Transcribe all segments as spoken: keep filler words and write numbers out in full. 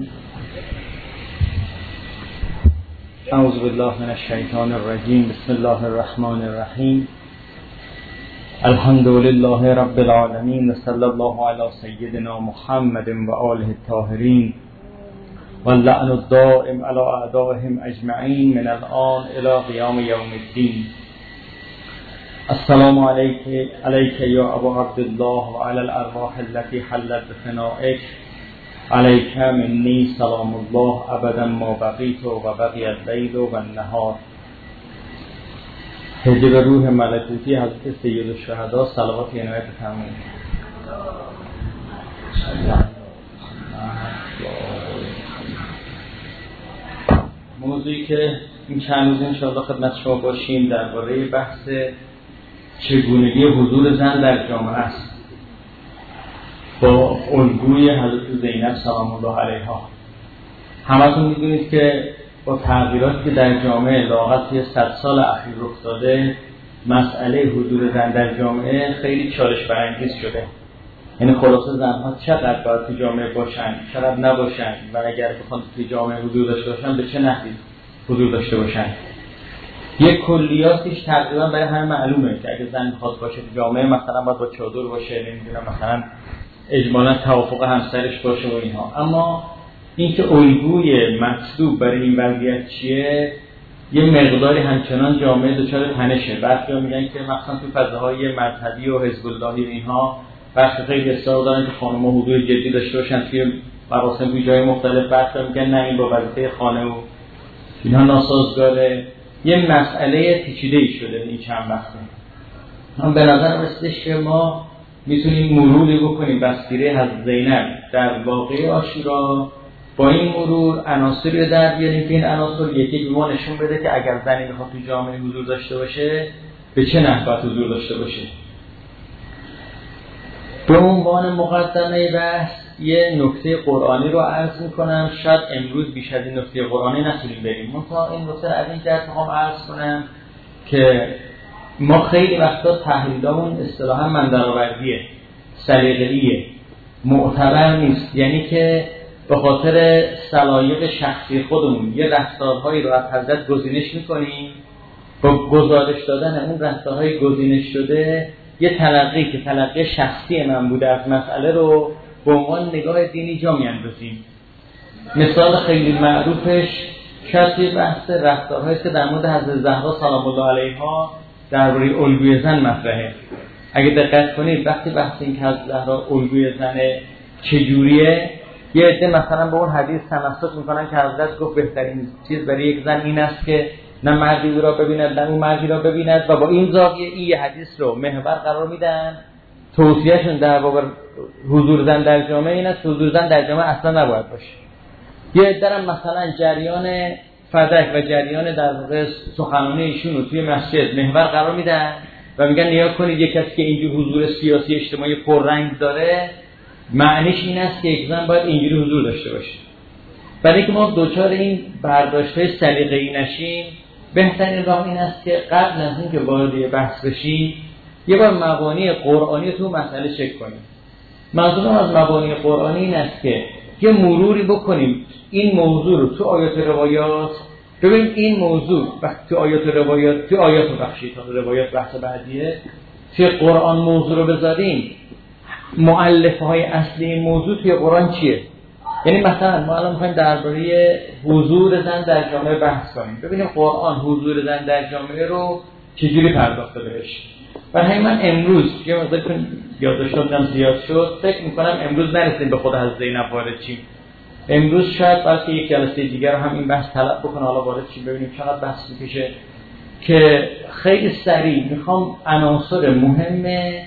اعوذ بالله من الشیطان الرجیم. بسم الله الرحمن الرحیم. الحمد لله رب العالمین و صلی الله علی سیدنا محمد و آله الطاهرین و اللعن الدائم علی اعدائهم اجمعین من الآن الی قیام یوم الدین. السلام علیک علیک یا ابا عبدالله و علی الارواح التي حلت بفنائک. علیک منی سلام الله ابدا ما بقیت و بقی اللیل و النهار. حجب روح ملکوتی حضرت سید الشهدا صلوات عنایت بفرمایید. موضوعی که این چند روز انشاءالله خدمت شما باشیم درباره بحث چگونگی حضور زن در جامعه است با الگوی حضرت زینب سلام الله علیها. همتون میدونید که با تغییراتی که در جامعه لااقل توی صد سال اخیر رخ داده، مسئله حضور زن در جامعه خیلی چالش برانگیز شده. یعنی خلاصه زنها چقدر باید تو جامعه باشن، چقدر نباشن و اگر بخوان تو جامعه حضور داشته باشن به چه نحوی حضور داشته باشن. یک کلیاتش تقریبا برای همه معلومه که اگه زن میخواد باشه تو جامعه مثلا باید با چادر باشه، نمیدونم مثلا اجمالا توافق همسرش باشه و اینها. اما اینکه الگوی مطلوب برای این وضعیت چیه، یه مقداری همچنان جامعه دچار تنشه. بعضیا میگن که مثلا تو فضاهای مذهبی و حزب اللهی و اینها بخش خیلی اصرار دارن که خانم‌ها حضور جدی داشته باشن توی مراسم توی جای مختلف. بعضیا میگن نه، این با وظیفه خانه و اینها ناسازگاره. یه مسئله پیچیده‌ای شده این چند وقته. من به نظر رسیدش که ما میتونیم مروری بکنیم بسیره حضرت زینب در واقعه عاشورا. با این مرور عناصری در بیاریم که این عناصر یکی به ما نشون بده که اگر زنی بخواد تو جامعه حضور داشته باشه به چه نحوی حضور داشته باشه. به عنوان مقدمه بحث یه نکته قرآنی رو عرض میکنم. شاید امروز بیش از این نکته قرآنی نتونیم بریم، منتها این نکته از این جهت میخوام عرض کنم که ما خیلی وقتا تحلیلامون اصطلاحا مندرآوردیه، سلیقه‌ایه، معتبر نیست. یعنی که به خاطر سلایق شخصی خودمون یه رفتارهایی رو از حضرت گزینش میکنیم، با گزارش دادن اون رفتارهای گزینش شده یه تلقی که تلقی شخصی من بوده از مسئله رو به عنوان نگاه دینی جا میاندازیم. مثال خیلی معروفش شاید بحث رفتارهایی که در مورد حضرت زهرا سلام الله علیها درباره الگوی زن مطرحه. اگه دقت کنید وقتی بحث این که حضرت زهرا الگوی زن چجوریه، یه عده مثلا به اون حدیث تمسک میکنن که حضرت گفت بهترین چیز برای یک زن این است که نه مردی او را ببیند نه اون مردی را ببیند، و با این زاویه این حدیث رو محور قرار میدن. توصیهشون در باب حضور زن در جامعه این است حضور زن در جامعه اصلا نباید باشه. یه عده هم مثلا جریان فدک و جریان در واقع سخنرانی ایشون رو توی مسجد محور قرار میدن و میگن نیا کنید یک کسی که اینجور حضور سیاسی اجتماعی پررنگ داره معنیش این است که یک زن باید اینجوری حضور داشته باشه. برای اینکه ما دوچار این برداشت‌های سلیقه‌ای نشیم، بهترین راه این است که قبل از اینکه وارد بحث بشیم یه بار مبانی قرآنی تو مسئله چک کنیم. منظورم از مبانی قرآنی این است که یه مروری بکنیم این موضوع رو تو آیات روایات. ببین این موضوع وقتی تو آیات روایات تو آیات بخشید تا روایات بحث بعدیه، توی قرآن موضوع رو بذاریم مؤلفه های اصلی این موضوع توی قرآن چیه. یعنی مثلا ما الان می‌خوایم درباره حضور زن در جامعه بحث کنیم، ببینیم قرآن حضور زن در جامعه رو چجوری پرداخته بهش. و همین من امروز یه مقدار کن یادداشتام زیاد شد، فکر می‌کنم امروز نرسیم به خود حضرت زینب وارد چیم. امروز شاید بلکه یک جلسه دیگر رو هم این بحث طلب بکنه، حالا وارد چیم ببینیم چقدر بحث می‌کشه. که خیلی سریع می‌خوام عناصر مهم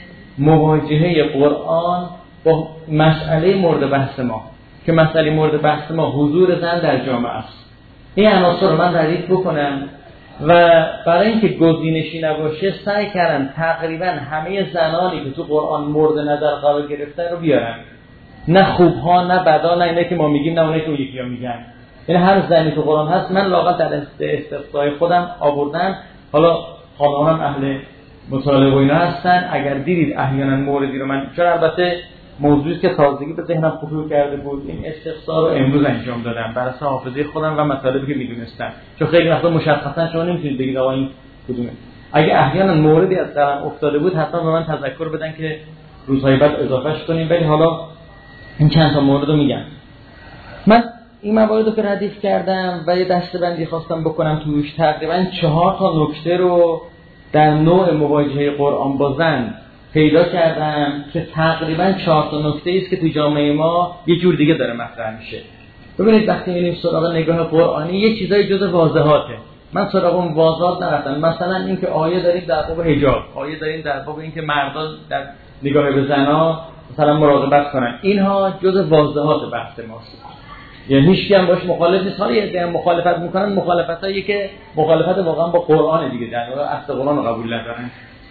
مواجهه قرآن با مسئله مورد بحث ما که مسئله مورد بحث ما حضور زن در جامعه است، این عناصر رو من ردیف بکنم و برای اینکه گزینشی نباشه سعی کردم تقریبا همه زنانی که تو قرآن مورد نظر قرار گرفتن رو بیارم، نه خوبها نه بدا، نه اینه که ما میگیم نه اونه که اون یکی ها میگن. یعنی هر زنی تو قرآن هست من لااقل در استقصای خودم آوردم. حالا خانم‌ها هم اهل مطالعه و اینا هستن، اگر دیدید احیانا موردی رو من، چون البته موضوعی که تازگی به ذهنم خطور کرده بود، این استفسار رو امروز انجام دادم بر اساس حافظه خودم و مطالبی که میدونستم، چون خیلی وقتا مشخصا شما نمیتونید بگید آقا این کدومه. اگه احیانا موردی از قلم افتاده بود حتما به من تذکر بدن که روزهای بعد اضافهش کنیم، ولی حالا این چند تا مورد رو میگم. من این موارد رو که ردیف کردم و یه دسته‌بندی خواستم بکنم توش، تقریبا چهار تا نکته رو در نوع مواجهه قرآن با زن پیدا کردم که تقریبا چهار تا نکته است که تو جامعه ما یه جور دیگه داره مطرح میشه. ببینید وقتی میریم سراغ نگاه قرآنی یه چیزای جز واضحاته. من سراغ اون واضحات نرفتم. مثلا اینکه آیه داریم در باب حجاب، آیه داریم در باب اینکه مردان در نگاه به زنا مثلا مراقبت کنن، اینها جز واضحات بحث ماست. یعنی هیچ کی هم باش مخالف نیست. حالا یه عده مخالفت میکنن، مخالفتایی که مخالفت واقعا با قرآن دیگه، در واقع اصل قرآن رو قبول ندارن.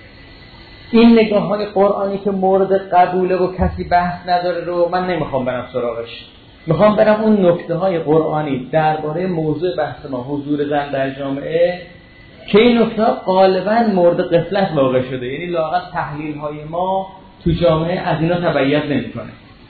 این نگاه‌های قرآنی که مورد قبوله و کسی بحث نداره رو من نمیخوام برم سراغش. میخوام برم اون نکته‌های قرآنی درباره موضوع بحث ما، حضور زن در جامعه، که این نکته‌ها غالباً مورد غفلت واقع شده. یعنی لااقل تحلیل‌های ما تو جامعه از اینا تبعیت نمی‌کنه.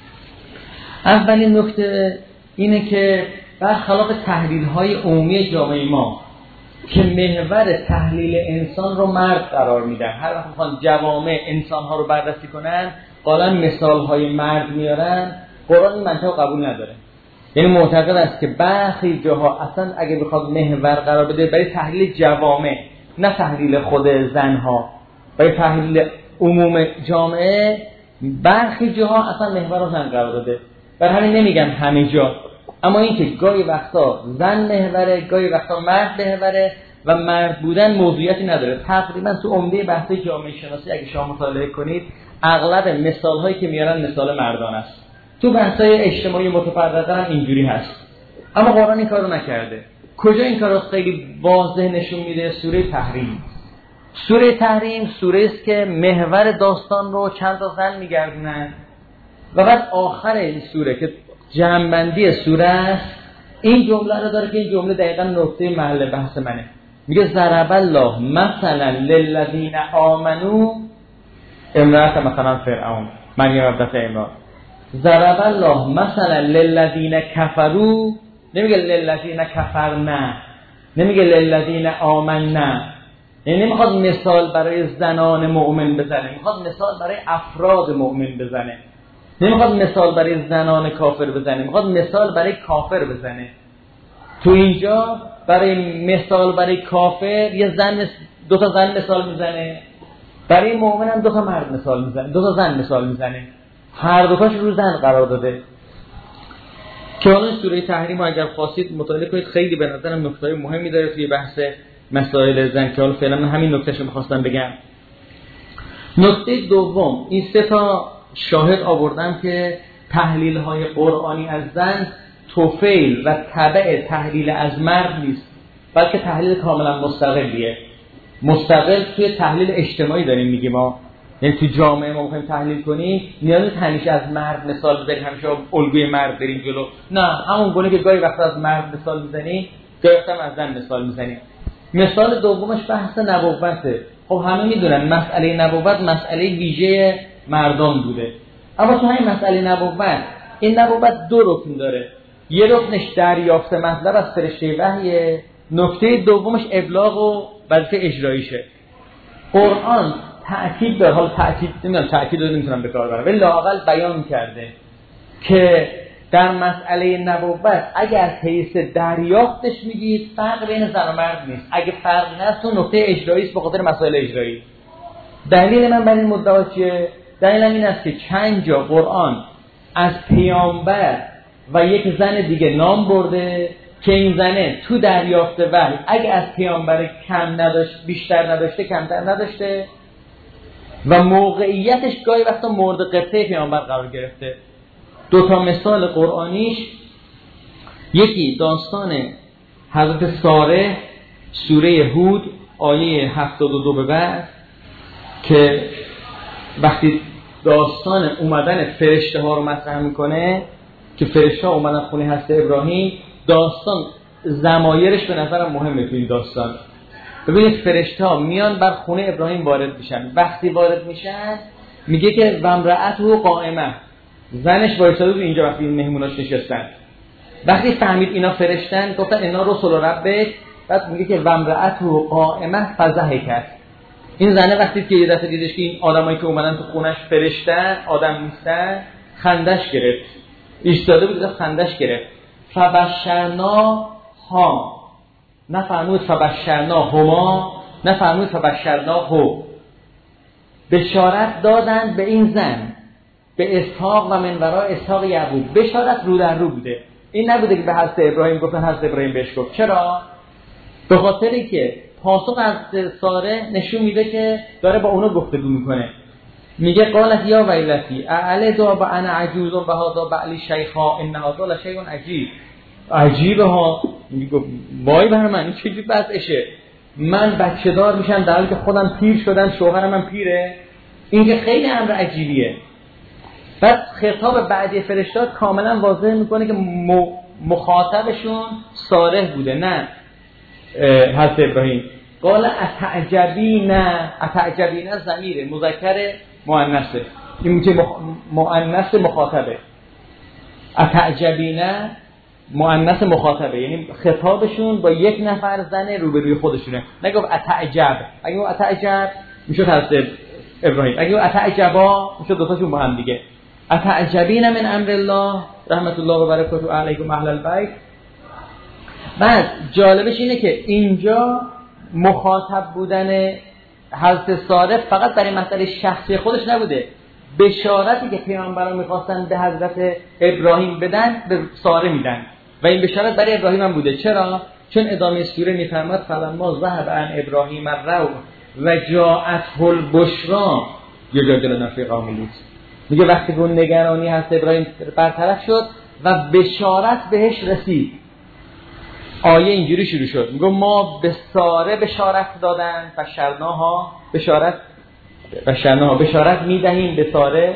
اولین نکته اینه که برخلاف تحلیل‌های عمومی جامعه ما که محور تحلیل انسان رو مرد قرار میدن، هر وقت میخوان جوامع انسان‌ها رو بررسی کنن غالباً مثال‌های مرد میارن، قرآن این منطق قبول نداره. یعنی معتقد است که برخی جاها اصلا اگه بخواد محور قرار بده برای تحلیل جوامع، نه تحلیل خود زنها، برای تحلیل عموم جامعه، برخی جاها اصلا محور رو زن قرار داده. برای همین نمیگم همه جا، اما این که گاهی وقتا زن محوره، گاهی وقتا مرد محوره و مرد بودن موضوعیتی نداره. تقریبا تو عمده بحث جامعه شناسی اگه شما مطالعه کنید اغلب مثال هایی که میارن مثال مردان است. تو بحث‌های اجتماعی متفرقه هم اینجوری هست، اما قرآن این کارو نکرده. کجا این کارو خیلی واضح نشون میده؟ سوره تحریم. سوره تحریم سوره است که محور داستان رو چند تا زن میگردونن و بعد آخر این سوره که جمع‌بندی سوره است، این جمله رو داره که این جمله دقیقاً نقطه محل بحث منه. میگه ضرب الله مثلا للذین آمنو امرأت مثلا فرعون، مریم ابنت عمران. ضرب الله مثلا للذین کفروا، نمیگه للذین کفرنا، نمیگه للذین آمنا. یعنی نمیخواد مثال برای زنان مؤمن بزنه، میخواد مثال برای افراد مؤمن بزنه. نمیخواد مثال برای زنان کافر بزنه، میخواد مثال برای کافر بزنه. تو اینجا برای مثال برای کافر یه زن، دو تا زن مثال میزنه، برای مؤمن هم دو تا مرد مثال میزنه، دو تا زن مثال میزنه، هر دو تاش رو زن قرار داده. که حالا سوره تحریم اگر خواستید مطالعه کنید، خیلی به نظرم نکته مهمی داره توی بحث مسائل زن که حالا فعلا من همین نکتهشو می‌خواستم بگم. نکته دوم، این سه تا شاهد آوردم که تحلیل‌های قرآنی از زن توفیل و تبع تحلیل از مرد نیست، بلکه تحلیل کاملا مستقلیه. مستقل توی تحلیل اجتماعی داریم میگیم ما، یعنی تو جامعه ما می‌خوایم تحلیل کنیم نیاز نیست همیشه از مرد مثال بزنیم، همیشه الگوی مرد بریم جلو. نه، همون گونه که گاهی وقتا از مرد مثال میزنیم گاهی وقتا از زن مثال میزنیم. مثال دومش بحث نبوته. خب همه میدونن مسئله نبوت مسئله ویژه مردان بوده، اما تو همین مسئله نبوت این نبوت دو رکن داره. یه رکنش دریافت مطلب از فرشته وحیه، نکته دومش ابلاغ و وظیفه اجراییشه. قرآن تأکید داره، حالا تأکید نمیدونم تأکید رو نمیتونم به کار ببرم، ولی لااقل بیان کرده که در مسئله نبوت اگه از حیث دریافتش میگید فرق بین زن و مرد نیست، اگه فرقی هست تو نکته اجرایی است به خاطر مسائل اجرایی. دلیل من بر این مدعا چیه؟ دلیلم این است که چند جا قرآن از پیامبر و یک زن دیگه نام برده که این زنه تو دریافت وحی اگه از پیامبر کم نداشت، بیشتر نداشته، کمتر نداشته و موقعیتش گاهی وقتا مورد قبطه پیامبر قرار گرفته. دو تا مثال قرآنیش، یکی داستان حضرت ساره سوره هود آیه هفتاد و دو به بعد که وقتی داستان اومدن فرشته ها رو مطرح میکنه که فرشته ها اومدن خونه حضرت ابراهیم، داستان ضمایرش به نظرم مهمه توی این داستان. ببینید فرشته ها میان بر خونه ابراهیم وارد میشن، وقتی وارد میشن میگه که و امرأته قائمه، زنش وایساده بود اینجا وقتی این مهموناش نشستن. وقتی فهمید اینا فرشتن گفتن اینا رسول ربک، بعد میگه که ومرأته قائمه فضحکت. این زنه وقتی که یه دفعه دیدش که این آدمایی که اومدن تو خونش فرشتن، آدم نیستن، خندش گرفت. ایستاده بود خندش گرفت. فبشرنا ها، نفرمود فبشرنا هما، نفرمود فبشرنا هو. بشارت دادن به این زن به اسحاق و من ورای اسحاق یعقوب. بشارت رو در رو بوده. این نبوده که به حضرت ابراهیم گفتن حضرت ابراهیم بهش گفت. چرا؟ به خاطری که پاسخ از ساره نشون میده که داره با اونو گفتگو میکنه. میگه قالت یا ویلتی اعلد و انا عجوز و هذا بعلی شیخا ان هذا لشیء عجیب. عجیبه ها. میگه وای بر من، این چه جور وضعشه، من بچه دار میشم در حالی که خودم پیر شدم، شوهرم هم پیره. این که خیلی امر عجیبیه. بعد خطاب بعدی فرشتات کاملا واضح میکنه که مخاطبشون صالح بوده، نه حضرت ابراهیم. قال اتعجبین، اتعجبین ضمیر مذکر مؤنثه، این که مؤنث مخاطبه. اتعجبین مؤنث مخاطبه، یعنی خطابشون با یک نفر زن روبروی خودشونه. نگفت اتعجب. اگه اون اتعجب میشد حضرت ابراهیم، اگه اون اتعجبا میشد دوتاشون با هم دیگه. اتعجبین من امر الله رحمت الله و برکاته علیکم اهل البیت. بعد جالبش اینه که اینجا مخاطب بودن حضرت ساره فقط برای مسئله شخصی خودش نبوده. بشارتی که پیامبران میخواستن به حضرت ابراهیم بدن به ساره میدن و این بشارت برای ابراهیم هم بوده. چرا؟ چون ادامه سوره میفرماد فلما ذهب عن ابراهیم الروع و جاءته البشری یجادلنا فی قوم لوط. میگه وقتی اون نگرانی هست ابراهیم برطرف شد و بشارت بهش رسید، آیه اینجوری شروع شد. میگه ما به ساره بشارت دادن، بشرناها، بشارت بشرناها، بشارت میدهیم به ساره.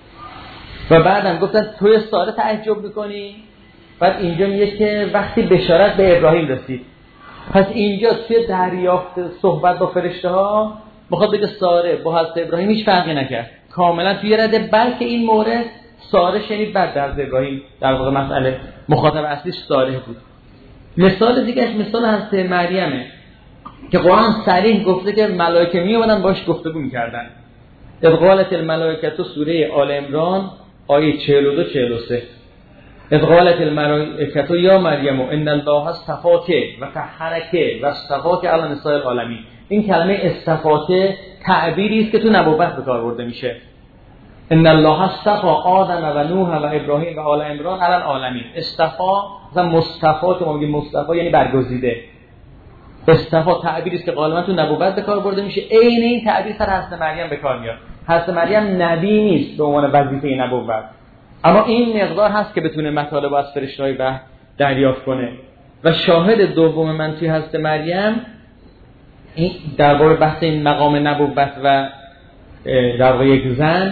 و بعدم گفتن توی ساره تعجب میکنی. بعد اینجا میگه که وقتی بشارت به ابراهیم رسید، پس اینجا توی دریافت صحبت با فرشته ها بخواد بگه ساره با حضرت ابراهیم هیچ فرقی نکرد، کاملا توی رده. بلکه این مورد ساره شنید بعد در حضرت ابراهیم در واقع مسئله مخاطب اصلیش ساره بود. مثال دیگهش مثال حضرت مریمه که قرآن صریح گفته که ملائکه می اومدن باش گفتگو میکردن. اذ قالت الملائکه تو سوره آل عمران آیه چهل و دو چهل و سه. اذ قالت الملائکه یا مریم ان الله اصطفاک و طهرک و اصطفاک علی نساء العالمین. این کلمه اصطفاک تعبیری است که تو نبوت به کار برده میشه. ان الله اصطفى آدم و نوح و ابراهیم و آل عمران علی العالمین. اصطفا مثلا مصطفی که ما میگیم مصطفی یعنی برگزیده. اصطفا تعبیری است که غالبا تو نبوت به کار برده میشه. عین این تعبیر سر حضرت مریم به کار میاد. حضرت مریم نبی نیست به عنوان وظیفه نبوت، اما این مقدار هست که بتونه مطالب از فرشته‌های وحی دریافت کنه. و شاهد دوم من توی حضرت مریم این درباره بحث این مقام نبوت و در واقع یک زن،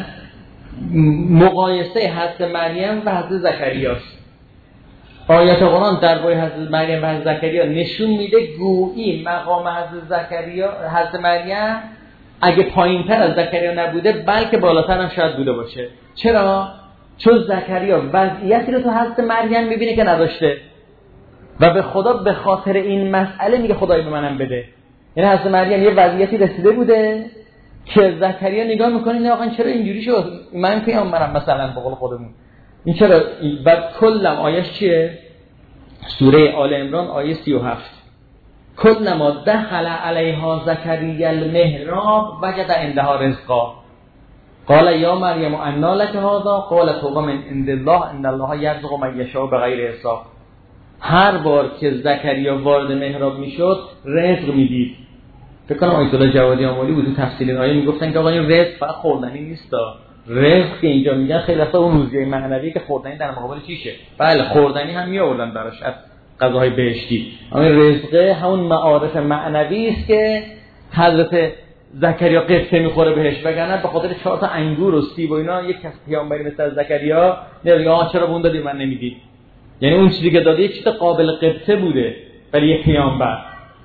مقایسه حضرت مریم و حضرت زکریا است. آیات قرآن درباره حضرت مریم و حضرت زکریا نشون میده گویی مقام حضرت زکریا حضرت مریم اگه پایین‌تر از زکریا نبوده بلکه بالاتر هم شاید بوده باشه. چرا؟ چون زکریا وضعیتی رو تو حضرت مریم میبینه که نداشته و به خدا به خاطر این مسئله میگه خدای به منم بده. یعنی حضرت مریم یه وضعیتی رسیده بوده که زکریا نگاه میکنه نه آقا چرا اینجوری شد، من پیامبرم مثلا به قول خودمون این چرا. و کلم آیش چیه؟ سوره آل عمران آیه سی و هفت. کلما دخل علیها زکریا المحراب وجد عندها رزقا قال یا مریم انا لک هذا قالت هو من عند الله ان الله یرزق من یشاء بغیر حساب. هر بار که زکریا وارد محراب میشد رزق میدید. فکر کنم آیت الله جوادی آملی بود تو تفصیل این آیه میگفتن که آقا این رزق فقط خوردنی نیست. رزق که اینجا میگن خیلی اصلا اون روزی معنوی که خوردنی در مقابل چیشه. بله خوردنی هم میآوردن براش از غذاهای بهشتی، اما رزق همون معارف معنوی است که حضرت زکریا قصه میخوره بهش، وگرنه به خاطر چهار تا انگور و سیب و اینا یک کس پیامبری مثل زکریا نمیگه آ چرا اون دادی من نمیدی. یعنی اون چیزی که داده یک چیز قابل قبطه بوده ولی یک پیامبر.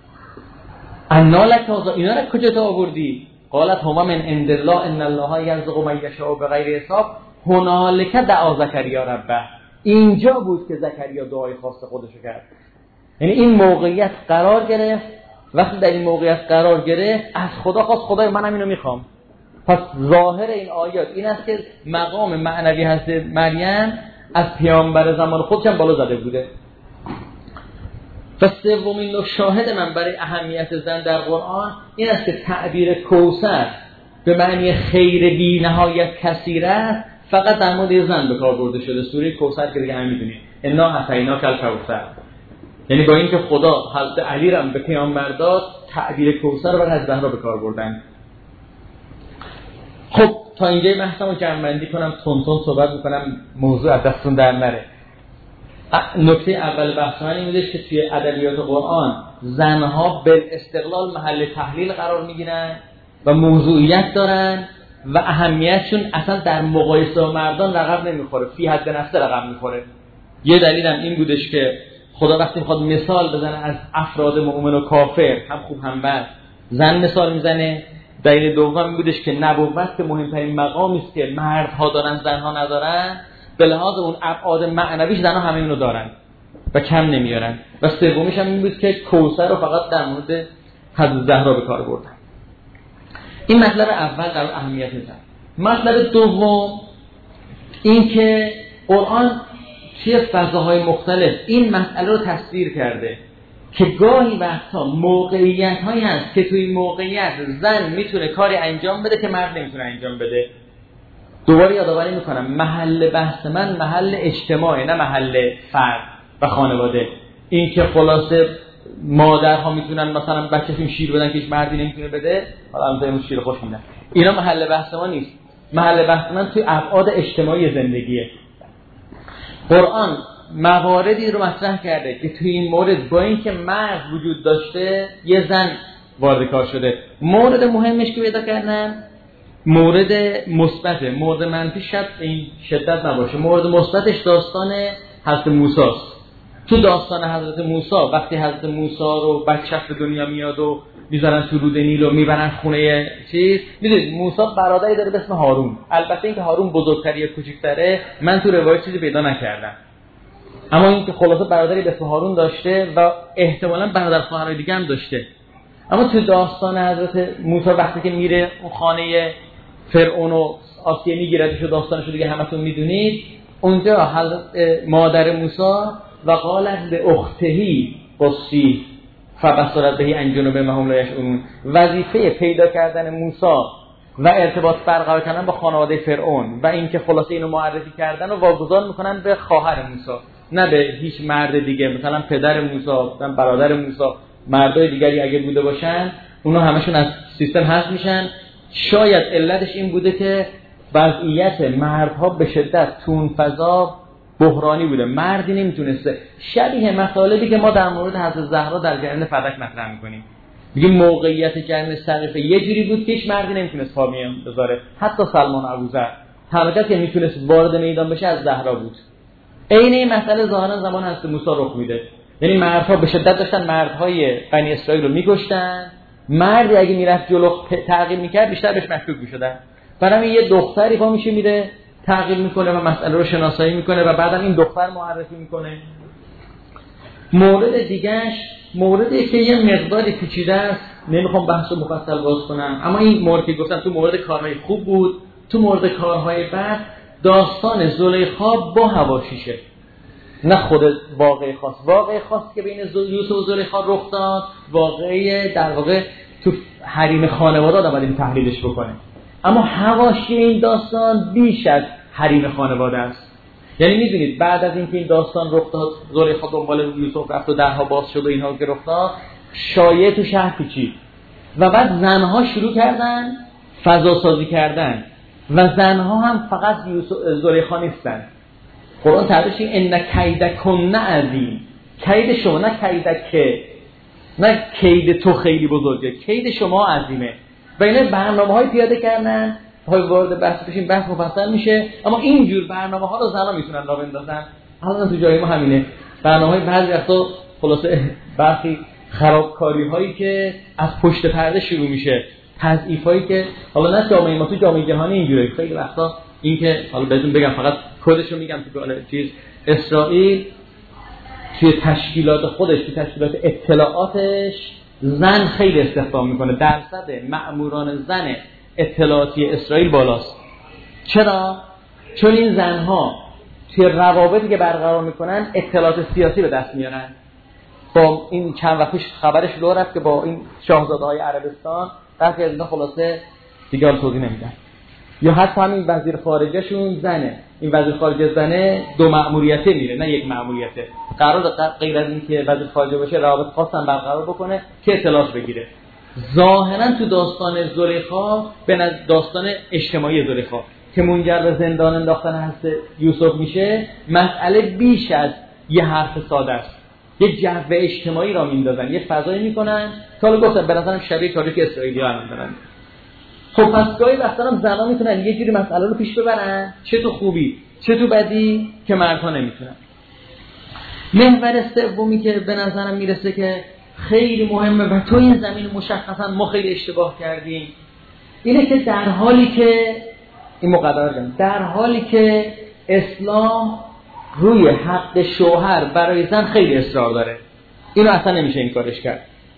انا لک هذا، اینا رو کجا تا آوردی؟ قالت هما من عند الله ان الله یرزق من یشاء بغیر حساب. هنالک دعا زکریا ربه، اینجا بود که زکریا دعای خاص خودشو کرد. یعنی این موقعیت قرار گرفت. وقتی در این موقعیت قرار گرفت از خدا خواست خدای منم اینو میخوام. پس ظاهر این آیات این است که مقام معنوی هست مریم از پیامبر زمان خودش هم بالا زده بوده. پس سومین شاهد من برای اهمیت زن در قرآن این است که تعبیر کوثر به معنی خیر بی نهایت کثیر است فقط در مورد زن به کار برده شده. سوره کوثر که دیگه هم میدونید انا اعطیناک الکوثر، یعنی با اینکه خدا حضرت علی را به پیامبر داد تعبیر کوثر رو از زهرا به کار بردن. خب تا اینجای بحثمو جمع‌بندی کنم، تون تون صحبت میکنم موضوع از دستون در نره. نکته اول بحث من این بودش که توی ادبیات قرآن زنها بالاستقلال محل تحلیل قرار میگیرن و موضوعیت دارن و اهمیتشون اصلا در مقایسه با مردان رقم نمیخوره، فی حد نفسه رقم میخوره. یه دلیلم این بودش که خدا وقتی میخواد مثال بزنه از افراد مؤمن و کافر، هم خوب هم بد، زن مثال میزنه. دلیل دوم این بودش که نبوت که مهمترین مقامی است که مردها دارن زنها ندارن، به لحاظ اون ابعاد معنویش زنها همه اونو دارن و کم نمیارن. و سومیش هم این بود که کوثر رو فقط در مورد حضرت زهرا به کار بردن. این مطلب اول در اهمیت زن. مطلب دوم این که قرآن توی فضاهای مختلف این مسئله رو تصویر کرده که گاهی وقتا موقعیت هایی هست که توی این موقعیت زن میتونه کاری انجام بده که مرد نمیتونه انجام بده. دوباره یادآوری میکنم محل بحث من محل اجتماعی نه محل فرد و خانواده. این که خلاصه مادرها میتونن مثلا بچه‌شون شیر بدن که هیچ مردی نمیتونه بده، حالا همون شیر خوش میدن، اینا محل بحث ما نیست. محل بحث من توی ابعاد اجتماعی زندگیه. قرآن مواردی رو مطرح کرده که توی این مورد با اینکه مرد وجود داشته یه زن وارد کار شده. مورد مهمش که پیدا کردن مورد مثبته، مورد منفی شد این شدت نباشه. مورد مثبتش داستان حضرت موسی است. تو داستان حضرت موسی وقتی حضرت موسی رو بچه به دنیا میاد و میذارن تو رود نیل و میبرن خونه چیز، میدونید موسی برادری داره به اسم هارون. البته اینکه هارون بزرگتره یا کوچیک‌تره من تو روایت چیزی پیدا نکردم، اما اینکه خلاصه برادری به اسم هارون داشته و احتمالاً برادر خواهرای دیگه هم داشته. اما تو داستان حضرت موسی وقتی که میره اون خانه فرعون و آسیه میگیردش و داستانشو دیگه همتون میدونید، اونجا حضرت مادر موسی و قالت به اختهی قصی فبصرت بهی عن جنوب ما هم لا یشعرون، وظیفه پیدا کردن موسی و ارتباط برقرار کردن با خانواده فرعون و اینکه خلاصه اینو معرفی کردن و واگذار میکنن به خواهر موسی، نه به هیچ مرد دیگه. مثلا پدر موسی، مثلا برادر موسی، مردای دیگری اگه بوده باشن اونا همشون از سیستم حذف میشن. شاید علتش این بوده که وضعیت مردها به شدت تو اون فضا بحرانی بوده، مردی نمیتونسته. شبیه مطالبی که ما در مورد حضرت زهرا در جریان فدک مطرح میکنیم، میگه موقعیت جریان سقیفه یه جوری بود که هیچ مردی نمیتونست پا بذاره، حتی سلمان ابوذر حرکت که میتونست وارد میدان بشه از زهرا بود. عین این مسئله ظاهرا زمان حضرت موسی رخ میده، یعنی مردها به شدت داشتن مردهای بنی اسرائیل رو میکشتن، مردی اگه میرفت جلو تعقیب میکرد بیشتر بهش مشکوک میشدن. برای یه دختری پا میشه میره تعقیب میکنه و مسئله رو شناسایی میکنه و بعدم این دختر معرفی میکنه. مورد دیگهش موردی که یه مقداری پیچیده است، نمیخوام بحث رو مفصل باز کنم، اما این مورد که گفتم تو مورد کارهای خوب بود، تو مورد کارهای بد داستان زلیخا با حواشیشه، نه خود واقعی خاص. واقعی خاص که بین یوسف و زلیخا رخ داد واقعی در واقع تو حریم خانواده آمدیم تحلیلش بکنه، اما حواشی این داستان بیش از حریم خانواده است. یعنی میدونید بعد از اینکه این داستان رخ داد زلیخا دنبال یوسف رفت و درها باز شد و اینها که رخ داد، شایعه تو شهر پیچید و بعد زنها شروع کردن فضا سازی کردن و زنها هم فقط یوسف زلیخا نیستن. قرآن تعبیرش این ان کیدکن عظیم، کید شما، نه کیدک، نه کید تو خیلی بزرگه، کید شما عظیمه. و اینا برنامه‌های پیاده کردن، پای وارد بحث بشیم بحث مفصل میشه، اما اینجور برنامه‌ها رو زنا میتونن راه بندازن. الان تو جای ما همینه، برنامه‌های بعضی وقتا خلاصه برخی خرابکاری‌هایی که از پشت پرده شروع میشه، تضعیفایی که حالا نه جامعه ما، تو جامعه جهانی اینجوریه، خیلی وقتا اینکه حالا بهتون بگم فقط کدشو میگم تو چیز اسرائیل توی تشکیلات خودش توی تشکیلات اطلاعاتش زن خیلی استخدام میکنه. درصد مأموران زن اطلاعاتی اسرائیل بالاست. چرا؟ چون این زنها توی روابطی که برقرار میکنن اطلاعات سیاسی به دست میارن. با این چند وقت پیش خبرش لو رفت که با این شاهزاده های عربستان برخی از اینا خلاصه دیگه حال توضیح نمیدن. یا حتی همین وزیر خارجه شون زنه. این وزیر خارجه زنه دو مأموریته میره نه یک مأموریته. قرار غیر از این که وزیر خارجه باشه روابط خاصم برقرار بکنه که اطلاعات بگیره. ظاهرا تو داستان زلیخا به داستان اجتماعی زلیخا که منجر به زندان انداختن حضرت یوسف میشه، مسئله بیش از یه حرف ساده است. یه جو اجتماعی را میندازن، یه فضایی میکنن که حالا گفتم به نظرم شبیه تاریخ اسرائیلی‌ها الان دارن. خب پس گاهی وقتا هم زنا میتونن یه جوری مسئله رو پیش ببرن، چه تو خوبی چه تو بدی، که مردها نمیتونن. محور سومی که به نظرم میرسه که خیلی مهمه و تو این زمین مشخصا ما خیلی اشتباه کردیم، اینه که در حالی که این مقدمه دارم در حالی که اسلام روی حق شوهر برای زن خیلی اصرار داره، اینو اصلا نمیشه این کارش کرد،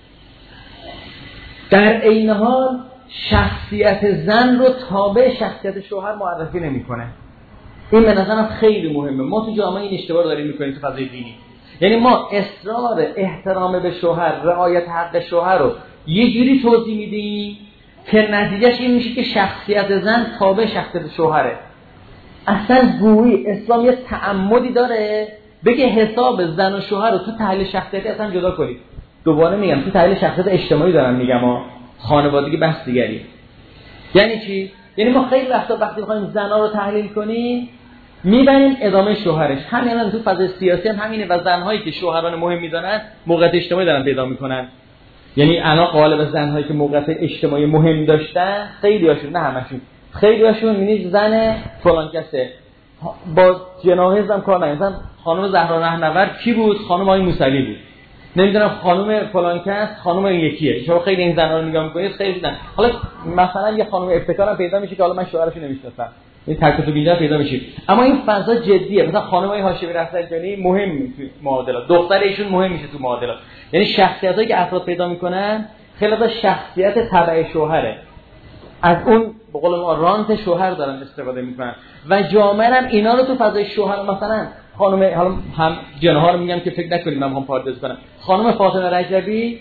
در عین حال شخصیت زن رو تابع شخصیت شوهر معرفی نمیکنه. این به نظرم خیلی مهمه. ما تو جامعه این اشتباه داریم میکنیم تو فضای دینی. یعنی ما اصرار احترام به شوهر، رعایت حق شوهر رو یه جوری توضیح میدیم که نتیجهش این میشه که شخصیت زن تابع شخصیت شوهره. اصلا گویی اسلام یه تعمدی داره بگه حساب زن و شوهر رو تو تحلیل شخصیتی اصلا جدا کنید. دوباره میگم تو تحلیل شخصیت اجتماعی دارم میگم ها، خانوادگی بحث دیگری. یعنی چی؟ یعنی ما خیلی وقتا وقتی میخوایم زنا رو تحلیل کنیم میبریم ادامه شوهرش. همین الان تو فضای سیاسی هم همینه و زنهایی که شوهران مهم میدونن موقعیت اجتماعی دارن پیدا میکنن. یعنی الان قالب زنهایی که موقعیت اجتماعی مهم داشتن خیلی هاشون، نه همشون، خیلی هاشون میبینید زن فلان کسه با جناحه هم کار نمی‌کنن. مثلا خانم زهرا رهنورد کی بود؟ خانم آقای موسوی بود. نمیدونم خانم فلان کس خانم این یکیه. شما خیلی این زنا رو نگاه می‌کنید خیلی زن. حالا مثلا یه خانم ابتکارم پیدا میشه که حالا من شوهرشو نمی‌شناسم. این تکلیف بیجا پیدا میشه. اما این فضا جدیه. مثلا خانم های هاشمی رفسنجانی مهم تو معادلات. دختر ایشون مهم میشه تو معادلات. یعنی شخصیتایی که افراد پیدا میکنن خیلی از شخصیت تبع شوهره. از اون به قول ما رانت شوهر دارن استفاده میکنن و جامعه هم اینا رو تو فضای شوهر، مثلا خانم حالا هم جنها رو میگم که فکر نکنید من میخوام پارداز کنم، خانم فاطمه رجبی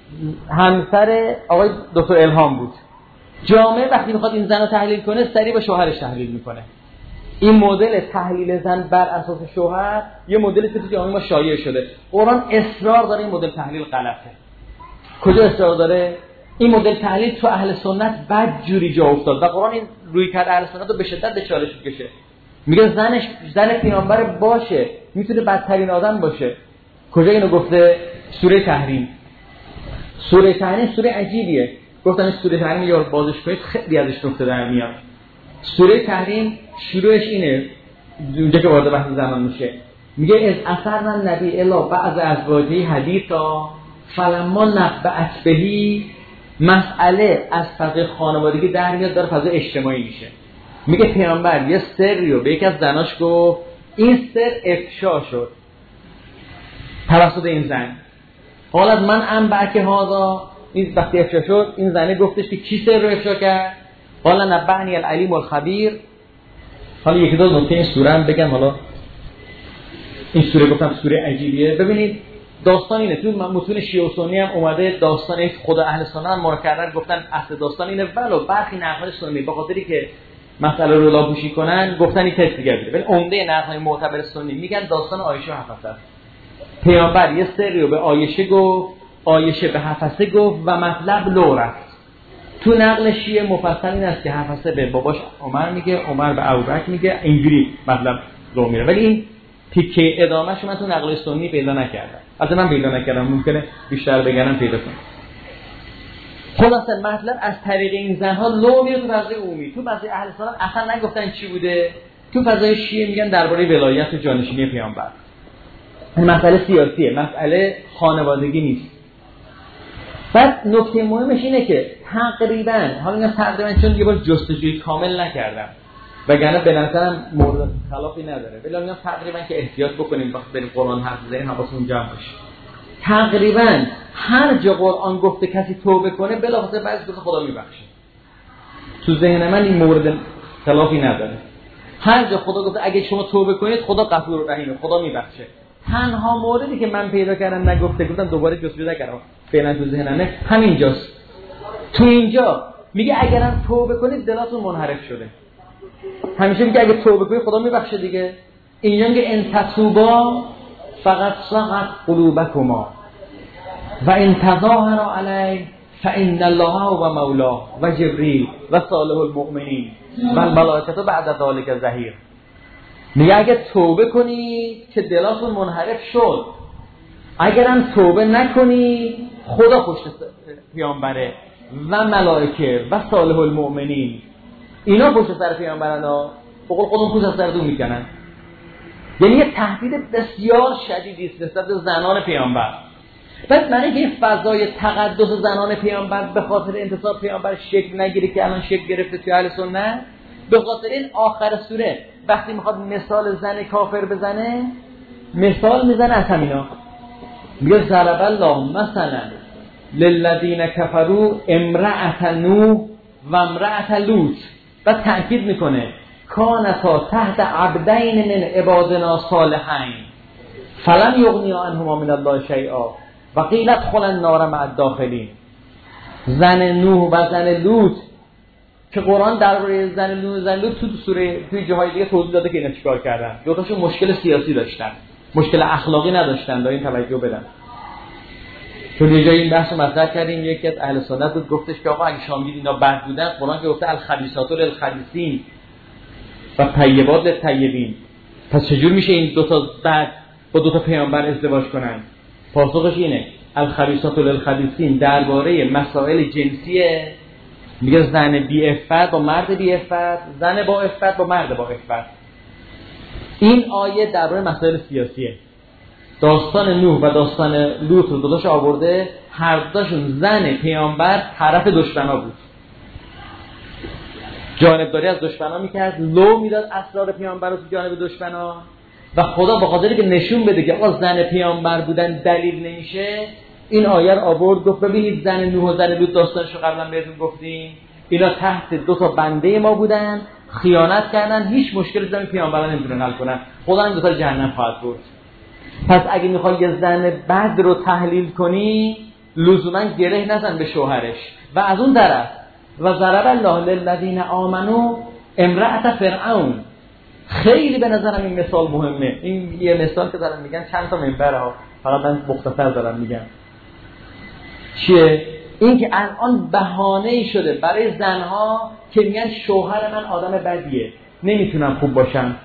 همسر آقای دکتر الهام بود. جامعه وقتی میخواد این زن رو تحلیل کنه سریع با شوهرش تحلیل میکنه. این مدل تحلیل زن بر اساس شوهر یه مدلی که تو جامعه ما شایع شده. قرآن اصرار داره این مدل تحلیل غلطه. کجا اصرار داره؟ این مدل تحلیل تو اهل سنت بد جوری جا افتاد و قرآن این روی کرد اهل سنت رو به شدت به چالش میکشه. میگه زنش زن پیامبر باشه میتونه بدترین آدم باشه. کجا اینو گفته؟ سوره تحریم. سوره تحریم سوره عجیبیه. گفتن سوره تحریم یا بازش کنید خیلی ازش نکته در میاد. سوره تحریم شروعش اینه، اونجا که وارد بحث زمان میشه، میگه از اثر من نبی الا بعض ازواجی حدیثا فلما نبعت بهی. مسئله از فضای خانوادگی در میاد داره فضای اجتماعی میشه. میگه پیامبر یه سری رو به یکی از زناش گفت، این سر افشا شد توسط این زن. حالا من انبعک هذا، این وقتی افشا شد این زنه گفتش که کی سر رو افشا کرد؟ حالا نبعنی العلیم الخبیر. حالا یکی دو نکته این سوره هم بگم. حالا این سوره گفتم سوره عجیبیه. ببینید داستان اینه، تو متون شیعه و سنی هم اومده داستان خود اهل سنت هم مکرر گفتن اصل داستان اینه، ولو برخی نقل سنی به خاطری که مسئله رو لابوشی کنن گفتن این کس دیگه بوده، ولی عمده نقل‌های معتبر سنی میگن داستان عایشه و حفصه است. پیامبر یه سری رو به عایشه گفت، عایشه به حفصه گفت و مطلب لو رفت. تو نقل شیعه مفصل این است که حفصه به باباش عمر میگه، عمر به ابوبکر میگه، اینجوری مطلب لو میره، ولی این تیکه ادامه‌ش من تو نقل سنی پیدا نکردم. البته من پیدا نکردم، ممکنه بیشتر بگم پیدا کنم. خلاصه مطلب از طریق این زنها لو میره تو فضای عمومی. تو فضای اهل سنت اصلا نگفتن چی بوده. تو فضای شیعه میگن درباره ولایت و جانشینی پیامبر. این مسئله سیاسیه، مسئله خانوادگی نیست. بعد نکته مهمش اینه که تقریبا، حالا میگم تقریبا چون دیگه باز جستجوی کامل نکردم، وگرنه به نظرم مورد خلافی نداره. ولی میگم تقریبا که احتیاط بکنیم وقتی بریم قرآن حرف بزنیم حواسمون جمع باشه. تقریبا هر جا قرآن گفته کسی توبه کنه بلافاصله بعضی وقتا خدا میبخشه. تو ذهن من این مورد خلافی نداره. هر جا خدا گفته اگه شما توبه کنید خدا غفور رحیمه، خدا میبخشه. تنها موردی که من پیدا کردم نگفته گفتم دوباره جستجو کردم فعلا تو ذهنمه همینجاست. تو اینجا میگه اگرم توبه کنید دلاتون منحرف شده. همیشه میگه اگه توبه کنید خدا میبخشه دیگه. اینجا میگه ان تتوبا فقط صغت قلوبکما و ان تظاهروا علیه فان الله و مولاه و جبریل و صالح المؤمنین و الملائکه بعد ذلک ظهیر. میگه اگه توبه کنی که دلاتون منحرف شد، اگرم توبه نکنی خدا پشت پیامبره و ملائکه و صالح المؤمنین، اینا پشت سر پیامبرن ها، بقول خودمون پشت از سرتون میکنن. یعنی یه تهدید بسیار شدیدی است نسبت به زنان پیامبر. بعد معنی که این فضای تقدس زنان پیامبر به خاطر انتصاب پیامبر شکل نگیره که الان شکل گرفته توی اهل سنت، به خاطر این آخر سوره وقتی میخواد مثال زن کافر بزنه مثال میزنه از همینا، میگه ضرب الله مثلا للذین کفروا امرأة نوح و امرأة لوط، و تأکید میکنه کانتا تحت عبدین من عبادنا صالحین فلم یغنیا عنهما من الله شیئا و قیل ادخلا النار مع الداخلین. زن نوح و زن لوط که قرآن درباره زن نوح و زن لوط تو سوره توی جاهای دیگه توضیح داده که اینا چیکار کردن. دو تاشون مشکل سیاسی داشتن، مشکل اخلاقی نداشتن. دا این توجه بدن. چون یه جایی این بحث مطرح کردیم، یکی از اهل سنت بود گفتش که آقا اگه شما میگید اینا بد بودن، قرآن که گفته الخبیثات للخبیثین و طیبات للطیبین، پس چجور میشه این دو تا بد با دو تا پیامبر ازدواج کنن؟ پاسخش اینه الخبیثات للخبیثین درباره مسائل جنسیه، میگه زن بی عفت با مرد بی عفت، زن با عفت با مرد با عفت. این آیه درباره مسائل سیاسیه. داستان نوح و داستان لوط رو دوتاش آورده، هر دوتاشون زن پیامبر طرف دشمنا بود، جانبداری از دشمنا میکرد، لو میداد اسرار پیامبر رو تو جانب دشمنا. و خدا به خاطر که نشون بده که آقا زن پیامبر بودن دلیل نمیشه، این آیه رو آورد گفت ببینید زن نوح و زن لوط داستانشو قبلا بهتون گفتیم، اینا تحت دو تا بنده ما بودن، خیانت کردن، هیچ مشکلی زن پیامبران نمیتونن حل کنن، خدا هم دو تا جهنم خواهد برد. پس اگه میخوای یه زن بد رو تحلیل کنی لزوما گره نزن به شوهرش. و از اون طرف و ضرب الله للذین آمنوا امرأة فرعون، خیلی به نظرم این مثال مهمه. این یه مثال که دارن میگن چند تا منبره ها، فقط من مختصر دارم میگم چیه؟ این که الان بهانه‌ای شده برای زنها که میگن شوهر من آدم بدیه، نمیتونم خوب باشم.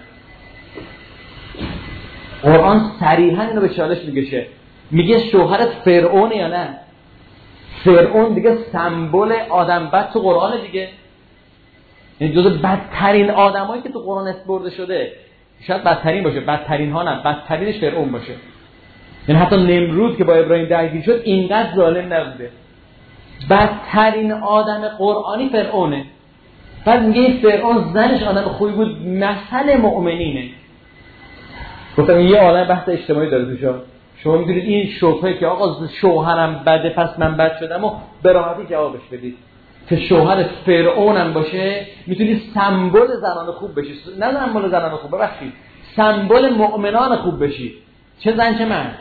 قرآن صریحا اینو به چالش میگشه، میگه شوهرت فرعونه یا نه؟ فرعون دیگه سمبل آدم بد تو قرآن دیگه، این جزو بدترین آدمایی که تو قرآن اسپرده شده. شاید بدترین باشه، بدترین ها نه، بدترینش فرعون باشه. یعنی حتی نمرود که با ابراهیم درگیر شد اینقدر ظالم نبوده. بدترین آدم قرآنی فرعونه. بعد میگه این فرعون زنش آدم خوبی بود، مثل مؤمنینه. گفتم یه عالم بحث اجتماعی داره توش. شما میدونید این شبهه که آقا شوهرم بده پس من بد شدم و به راحتی جوابش بدید که شوهر فرعونم باشه میتونی سمبل زنان خوب بشی، نه سمبل زنان خوب، ببخشید سمبل مؤمنان خوب بشی، چه زن چه مرد.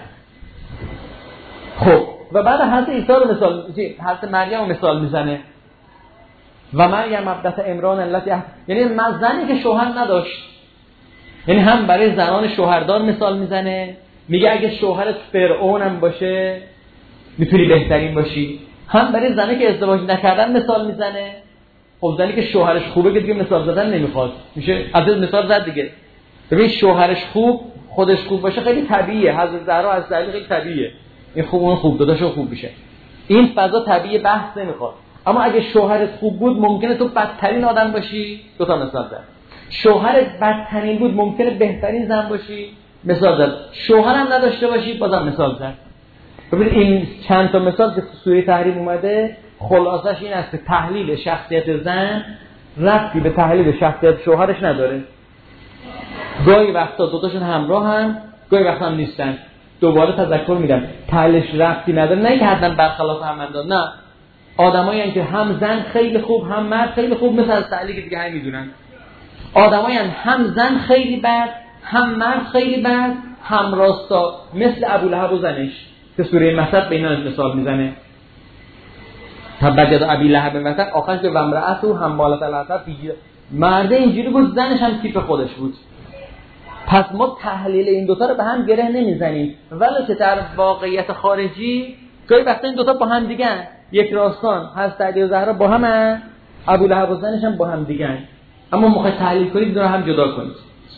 خب و بعد حضرت عیسی رو مثال، حضرت مریم رو مثال میزنه و مریم ابنت عمران التي، یعنی من زنی که شوهر نداشت، یعنی هم برای زنان شوهردار مثال میزنه، میگه اگه شوهرت فرعونم باشه میتونی بهترین باشی، هم برای زنی که ازدواج نکردن مثال میزنه. خب زنی که شوهرش خوبه که دیگه مثال زدن نمیخواد، میشه از مثال زد دیگه. ببین شوهرش خوب خودش خوب باشه خیلی طبیعیه، حضرت زهرا از دلیل خیلی طبیعیه، این خوب اون خوب داداشو خوب میشه، این فضا طبیعی بحث نمیخواد. اما اگه شوهرت خوب بود ممکنه تو بدترین آدم باشی، دو تا مثال زد. شوهرت بدترین بود ممکنه بهترین زن باشی، مثال زد. شوهرم نداشته باشی بازم مثال زد. ببین این چند تا مثال که سوره تحریم اومده خلاصش این است که تحلیل شخصیت زن ربطی به تحلیل شخصیت شوهرش نداره. گاهی وقتا دوتاشون همراه هم، گاهی وقتا هم نیستن، دوباره تذکر میدن، تحلیلش ربطی نداره. نه که حتما برخلاف هم انداز، نه، آدمایی هستن که هم زن خیلی خوب هم مرد خیلی خوب، مثل از تعلیق دیگه هم میدونن. آدمایی هستن هم زن خیلی بد هم مرد خیلی بد هم راستا، مثل ابولهب و زنش که سوره مسد به اینا مثال میزنه. تبت یدا ابی لهب مثلا آخرش به امرأته حمالة الحطب، مرد اینجوری بود، زنش هم تیپ خودش بود. پس ما تحلیل این دوتا رو به هم گره نمیزنیم، ولی که در واقعیت خارجی گاهی وقتا این دوتا با هم دیگن، یک راستان هست، علی و زهرا با هم، ابولهب و زنش هم با هم دیگن، اما موقع تحلیل کنید دو رو هم جدا کنید.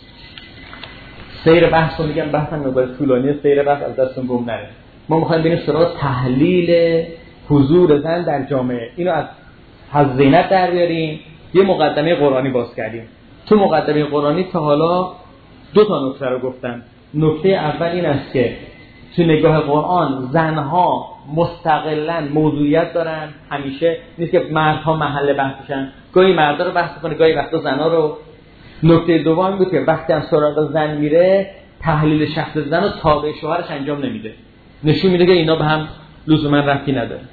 سیر بحث رو میگم، بحثم مقدار طولانیه، سیر بحث از دستون گم نره. ما میخوایم بریم سراغ تحلیل حضور زن در جامعه. اینو از حضرت زینب در بیاریم، یه مقدمه قرآنی باز کردیم. تو مقدمه قرآنی تا حالا دو تا نکته رو گفتم. نکته اول این است که تو نگاه قرآن زنها مستقلاً موضوعیت دارن، همیشه نیست که مردها محل بحثشن، گاهی مردا رو بحث کنه گاهی وقتا زنها رو. نکته دوم این بود که وقتی هم سراغ زن میره تحلیل شخص زن رو تابع شوهرش انجام نمیده، نشون میده که اینا به هم لزوما ربطی نداره.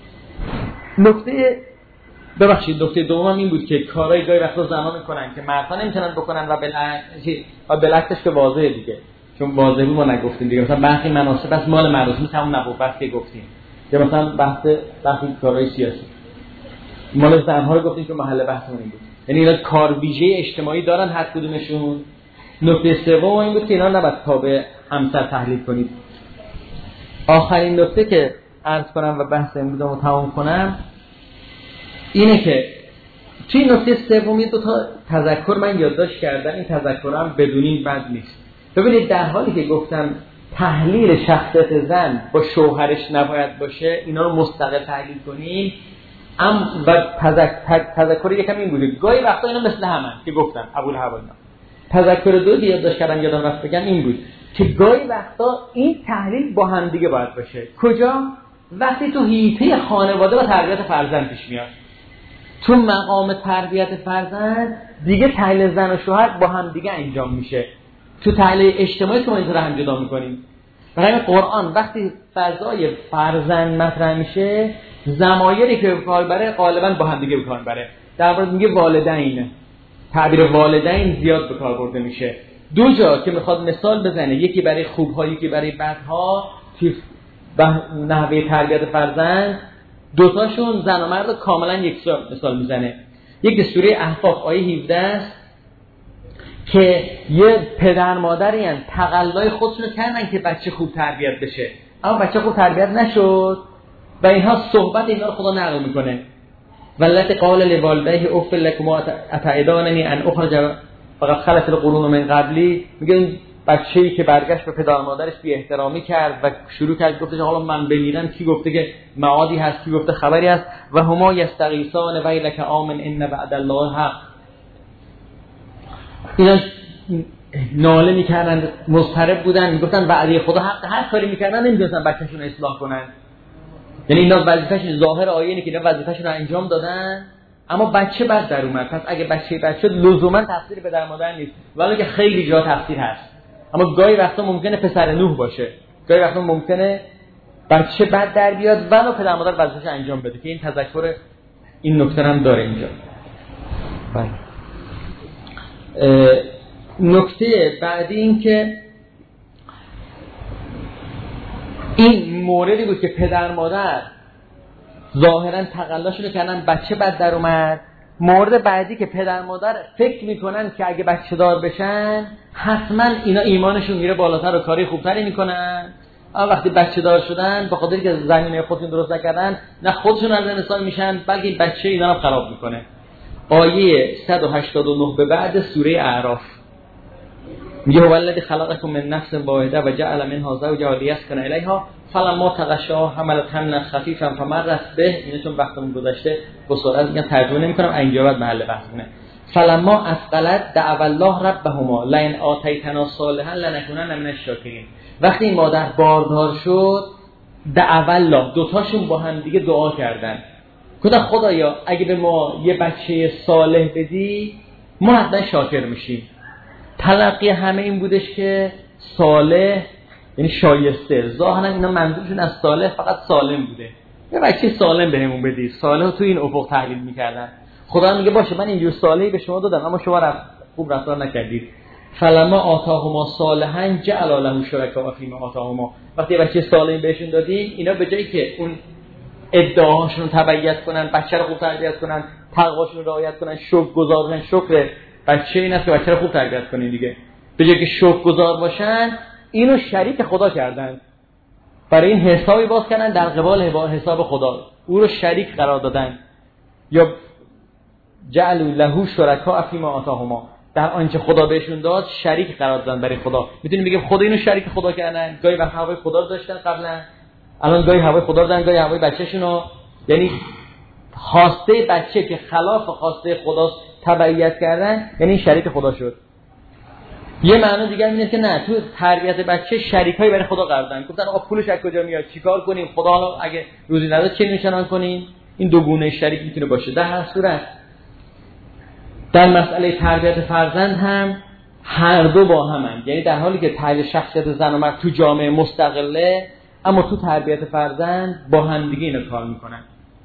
نکته ببخشید نکته دوم این بود که کارهای گاهی وقتا زنها میکنن که مردها نمیتونن بکنن و بالعکس و بالعکسش که واضحه دیگه، چون واضحه ما نگفتیم دیگه. مثلا برخی مناسب بس مال مردم مثل همون نبوت که گفتیم، یا مثلا بحث برخی کارهای سیاسی مال زنها رو گفتیم که محل بحثمون این بود. یعنی اینا کار ویژه اجتماعی دارن هر کدومشون. نکته سوم این بود که اینا نباید تابع همسر تحلیل کنید. آخرین نکته که عرض کنم و بحث امروزمو تمام کنم اینه که توی نکته سومی دو تا تذکر من یادداشت کردم، این تذکرم بدونین بد نیست. ببینید در حالی که گفتم تحلیل شخصیت زن با شوهرش نباید باشه، اینا رو مستقل تحلیل کنیم، ام و تذکر تذکر یکم این بوده گاهی وقتا اینا مثل همن که گفتم ابوالهب اینا. تذکر دو که یادداشت کردم یادم رفت بگم این بود که گاهی وقتا این تحلیل با هم دیگه باید باشه. کجا؟ وقتی تو حیطه خانواده و تربیت فرزند پیش میاد. تو مقام تربیت فرزند دیگه تحلیل زن و شوهر با هم دیگه انجام میشه. تو تحلیل اجتماعی که ما اینطور هم جدا میکنیم. برای قرآن وقتی فضای فرزند مطرح میشه ضمایری که به کار بره غالبا با هم دیگه به کار بره. در واقع میگه والدین، تعبیر والدین زیاد به کار برده میشه. دو جا که میخواد مثال بزنه، یکی برای خوبها یکی برای بدها، که نحوه تربیت فرزند دوتاشون زن و مرد کاملا یکسان مثال میزنه. یک سوره احقاف آیه هفده است که یه پدر مادری هستن تقلای خودشونو کردن که بچه خوب تربیت بشه، اما بچه خوب تربیت نشد و اینها صحبت اینا رو خدا نقل میکنه. واللتی قال لوالدیه اف لکما اتعداننی ان اخرج فقط خلت القرون من قبلی، میگه بچه‌ای که برگشت به پدر مادرش بی احترامی کرد و شروع کرد گفتش حالا من بمیرم، کی گفته که معادی هست، کی گفته خبری هست، و هما یستغیثان ویلک آمن ان بعد الله حق. اینا ناله میکردن، مضطرب بودن، میگفتن وعده خدا حق، هر کاری میکردن نمیدونستن بچه‌شون اصلاح کنن. یعنی اینا وظیفه‌شون ظاهر آیه اینه که اینا وظیفه‌شون رو انجام دادن، اما بچه بعد در اومد. پس اگه بچه بد شد لزوما تقصیر پدر مادر نیست، ولی که خیلی جا تقصیر هست. اما گاهی وقتا ممکنه پسر نوح باشه، گاهی وقتا ممکنه بچه بد در بیاد ولی پدر مادر وظیفه‌شو انجام بده، که این تذکر این نکته هم داره اینجا. بله. نکته بعدی این که این موردی بود که پدر مادر ظاهرا تقلاشونو کردن بچه بد در اومد. مورد بعدی که پدر مادر فکر میکنن که اگه بچه دار بشن حتما اینا ایمانشون میره بالاتر و کاری خوبتری میکنن، اما وقتی بچه دار شدن به خاطر که زمینه خودشون درست نکردن نه خودشون از انسان میشن بلکه این بچه اینا رو خراب میکنه. آیه صد و هشتاد و نه به بعد سوره اعراف میگه هو الذی خلقکم من نفس واحده و جعل منها زوجها لیسکن الیها فلما تغشاها حملت حملا خفیفا فمرت به. اینو چون وقتمون گذشته با سرعت میگم ترجمه نمیکنم، اینجا بعد محل بحثونه. فلما اثقلت دعوا الله ربهما لئن آتیتنا صالحا لنکونن من الشاکرین. وقتی این مادر باردار شد دعوا الله، دوتاشون با هم دیگه دعا کردن. گفتن خدایا اگه به ما یه بچه صالح بدی ما حتما شاکر میشیم. تلقی همه این بودش که صالح یعنی شایسته. ظاهرا اینا منظورشون از صالح فقط سالم بوده، یه بچه سالم بهمون بدی. صالح تو این افق تحلیل میکردن. خدا میگه باشه من اینجور صالحی به شما دادم اما شما رفت خوب رفتار نکردید. فلما آتاهما صالحا جعل له شرکا فیما آتاهما. وقتی بچه صالح بهشون دادیم اینا به جایی که اون ادعاهاشون رو تبعیت کنن، بچه رو خوب تربیت کنن، تقواشون رو رعایت کنن، شکرگزار باشن. شکر بچه این است که بچه رو خوب تربیت کنین دیگه. به جایی که شکرگزار باشن اینو شریک خدا کردن، برای این حسابی باز کردن در قبال حساب خدا، او رو شریک قرار دادن. یا جعلوا له شرکا فیما آتاهما، در آنچه خدا بهشون داد شریک قرار دادن برای خدا. میتونیم بگیم خدا اینو شریک خدا کردن. گاهی وقت هوای خدا رو داشتن قبلا، الان گاهی هوای خدا رو دارن، گاهی هوای بچه‌شونو. یعنی خواسته بچه که خلاف خواسته خداست تبعیت کردن، یعنی این شریک خدا شد. یه معنی دیگه اینه که نه، تو تربیت بچه شریکایی برای خدا قرار دادن. گفتن آقا پولش از کجا میاد، چیکار کنیم، خدا اگه روزی نداد چه نشانان کنیم. این دو گونه شریک میتونه باشه. در هر صورت در مسئله تربیت فرزند هم هر دو با همن. یعنی در حالی که تربیت شخصیت زن و مرد تو جامعه مستقله، اما تو تربیت فرزند با هم دیگه اینو کار میکنن.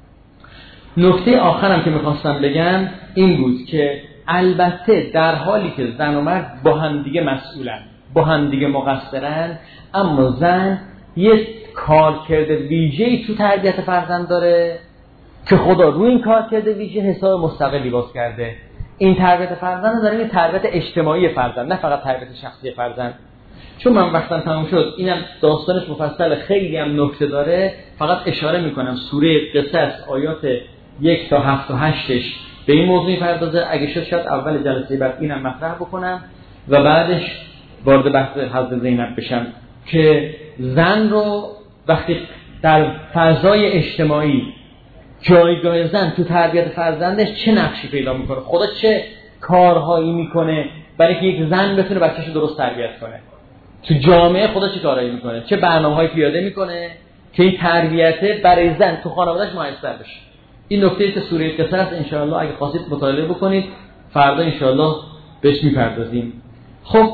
نکته آخرم که میخواستم بگم این بود که البته در حالی که زن و مرد با هم دیگه مسئولن، با هم دیگه مقصرن، اما زن یه کارکرد ویژه‌ای تو تربیت فرزند داره که خدا روی این کارکرد ویژه حساب مستقلی باز کرده. این تربیت فرزند داره، این تربیت اجتماعی فرزند، نه فقط تربیت شخصی فرزند. چون من وقتم تموم شد، اینم داستانش مفصل، خیلی هم نکته داره، فقط اشاره میکنم. سوره قصص آیات یک تا هفت و هشتش به این موضوع می‌پردازه. اگه شد شاید اول جلسه بعد اینم مطرح بکنم و بعدش وارد بحث حضرت زینب بشم که زن رو وقتی در فضای اجتماعی جایگاه زن تو تربیت فرزندش چه نقشی پیدا میکنه، خدا چه کارهایی میکنه برای که یک زن بتونه بچه‌شو درست تربیت کنه، تو جامعه خدا چه کارهایی میکنه، چه برنامه‌هایی پیاده میکنه که این تربیت برای زن تو خانواده‌اش موثر بشه. این نکته که سوره قصص ان شاء الله اگه خواستید مطالعه بکنید، فردا ان شاء الله بهش میپردازیم. خب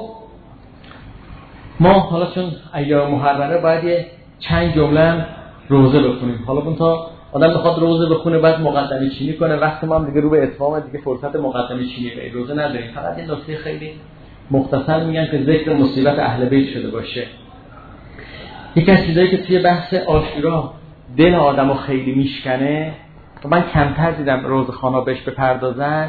ما حالا چون ایام محرمه باید یه چند جمله روزه بخونیم. حالا اون تا آدم بخواد روزه بخونه بعد مقدمه چینی کنه، وقت ما هم دیگه رو به اتمام، دیگه فرصت مقدمه چینی به روزه نداریم. فقط این نکته خیلی مختصر میگن که ذکر مصیبت اهل بیت شده باشه. یکی از چیزایی که توی بحث عاشورا دل آدمو خیلی میشکنه و من کمتر دیدم روزخوانا بهش بپردازن،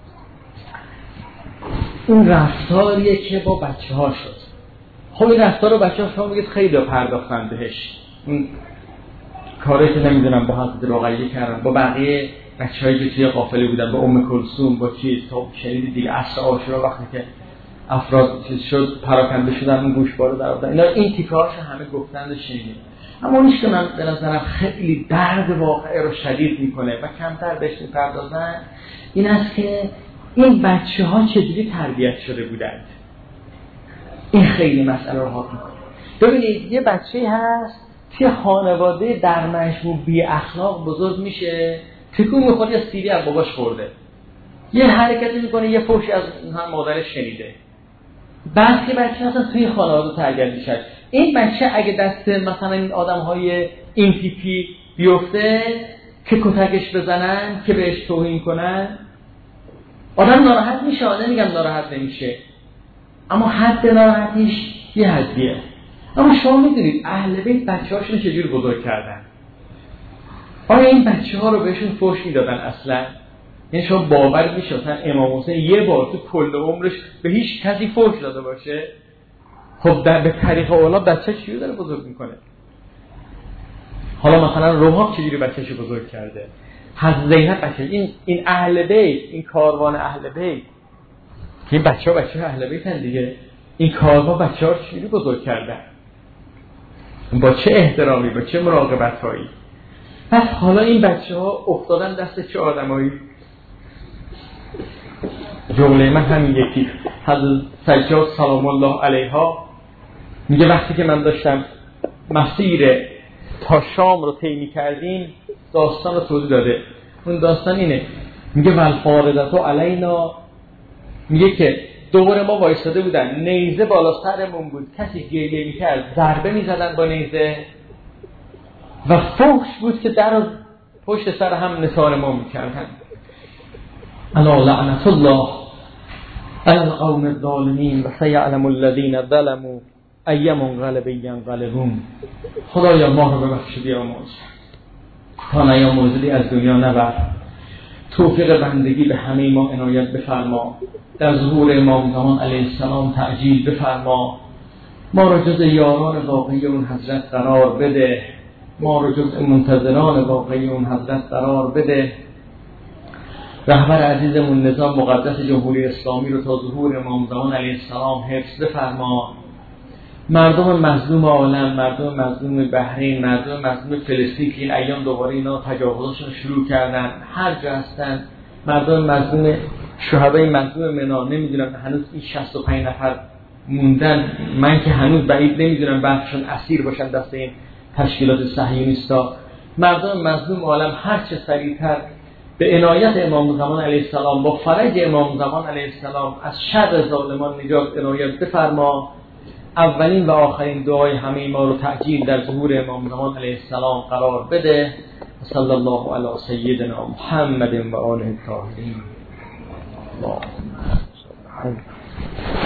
اون رفتاریه که با بچه ها شد. خب این رفتار رو بچه ها شما بگید خیلی پرداختن بهش، این کاری که نمیدونم با حضرت رقیه کردن، با بقیه بچه هایی که توی قافله بودن، با ام کلثوم، با چیز تا شنیدید دیگه عصر عاشورا وقتی که افراد چیز شد پراکنده شدن اون گوشواره در آوردن، اینا این تیکه‌هاش همه گفتند و شنیدید. اما اونیش که من به نظرم خیلی درد واقعی رو شدید میکنه و کمتر بهش میپردازن این است که این بچه ها چجوری تربیت شده بودند. این خیلی مسئله رو حاکم میکنه. ببینید یه بچه هست که خانواده در مجموع بی اخلاق بزرگ میشه، تکون میخوره یا سیری از باباش خورده، یه حرکتی میکنه، یه فحشی از هم مادرش شنیده، بعد که بچه اصلا توی خانواده تربیت میشه. این بچه اگه دست مثلا این آدم‌های این تیپی بیفته که کتکش بزنن، که بهش توهین کنن، آدم ناراحت میشه. نمیگم ناراحت نمیشه، اما حد ناراحتیش یه حدیه. اما شما میدونید اهل بیت بچه‌هاشون چجوری بزرگ کردن؟ آیا این بچه‌ها رو بهشون فحش میدادن اصلا؟ یعنی شما باور میشه مثلا امام حسین یه بار تو کل عمرش به هیچ کسی فحش داده باشه؟ خب در به طریق اولا بچه چیو داره بزرگ میکنه؟ حالا مثلا روحاب چجوری بچه‌شو بزرگ کرده؟ حضرت زینب بچه این این اهل بیت، این کاروان اهل بیت که این بچه‌ها بچه اهل بیتن دیگه، این کاروان بچه‌ها رو چجوری بزرگ کردن؟ با چه احترامی، با چه مراقبت‌هایی؟ پس حالا این بچه‌ها افتادن دست چه آدمایی؟ جمله من همین یکی. حضرت سجاد سلام الله علیها میگه وقتی که من داشتم مسیر تا شام رو طی می‌کردیم، داستان رو توضیح داده. اون داستان اینه، میگه والفاردتو علینا، میگه که دوباره ما وایساده بودن، نیزه بالا سرمون بود، کسی گریه میکرد ضربه میزدن با نیزه و فحش بود که در پشت سر هم نثار ما میکردن. الا لعنت الله علی القوم الظالمین و سیعلم الذین ظلموا ای منقلب ینقلبون. خدایا ما رو ببخش بیامرز تا نیامرزی از دنیا نبر. توفیق بندگی به همه ما عنایت بفرما. در ظهور امام زمان علیه السلام تعجیل بفرما. ما رو جز یاران واقعی اون حضرت قرار بده. ما رو جز منتظران واقعی اون حضرت قرار بده. رهبر عزیزمون نظام مقدس جمهوری اسلامی رو تا ظهور امام زمان علیه السلام حفظ بفرما. مردم مظلوم عالم، مردم مظلوم بحرین، مردم مظلوم فلسطین که این ایام دوباره اینا تجاوزشون شروع کردن، هر جا هستن، مردم مظلوم، شهدای مظلوم منا، نمیدونم هنوز این شصت و پنج نفر موندن، من که هنوز بعید نمیدونم بعضشون اسیر باشن دست این تشکیلات صهیونیستا. مردم مظلوم عالم هر چه سریعتر به عنایت امام زمان علیه السلام، با فرج امام زمان علیه السلام از شر ظالمان نجات عنایت بفرما. اولین و آخرین دعای همه ما رو تعجیل در ظهور امام زمان علیه السلام قرار بده. صلی الله علی سیدنا محمد و آله الطاهرین. اللهم